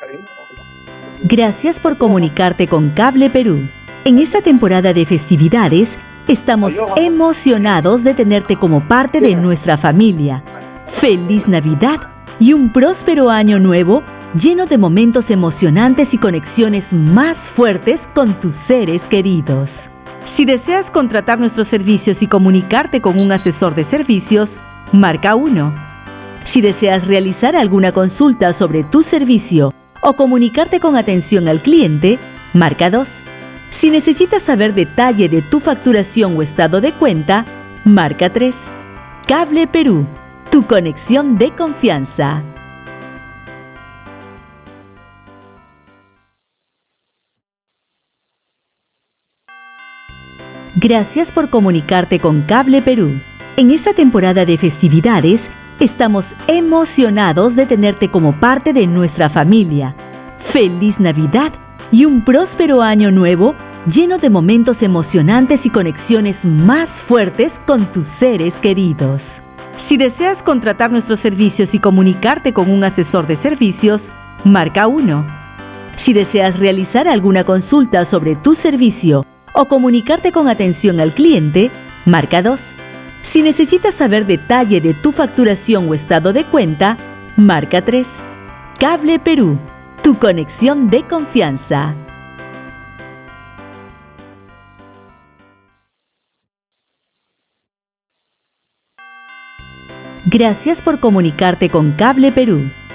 Gracias por comunicarte con Cable Perú. En esta temporada de festividades, estamos emocionados de tenerte como parte de nuestra familia. ¡Feliz Navidad y un próspero año nuevo lleno de momentos emocionantes y conexiones más fuertes con tus seres queridos! Si deseas contratar nuestros servicios y comunicarte con un asesor de servicios, marca 1. Si deseas realizar alguna consulta sobre tu servicio o comunicarte con atención al cliente, marca 2. Si necesitas saber detalle de tu facturación o estado de cuenta, marca 3. Cable Perú, tu conexión de confianza. Gracias por comunicarte con Cable Perú. En esta temporada de festividades, estamos emocionados de tenerte como parte de nuestra familia. ¡Feliz Navidad y un próspero año nuevo lleno de momentos emocionantes y conexiones más fuertes con tus seres queridos! Si deseas contratar nuestros servicios y comunicarte con un asesor de servicios, marca 1. Si deseas realizar alguna consulta sobre tu servicio o comunicarte con atención al cliente, marca 2. Si necesitas saber detalle de tu facturación o estado de cuenta, marca 3. Cable Perú, tu conexión de confianza. Gracias por comunicarte con Cable Perú.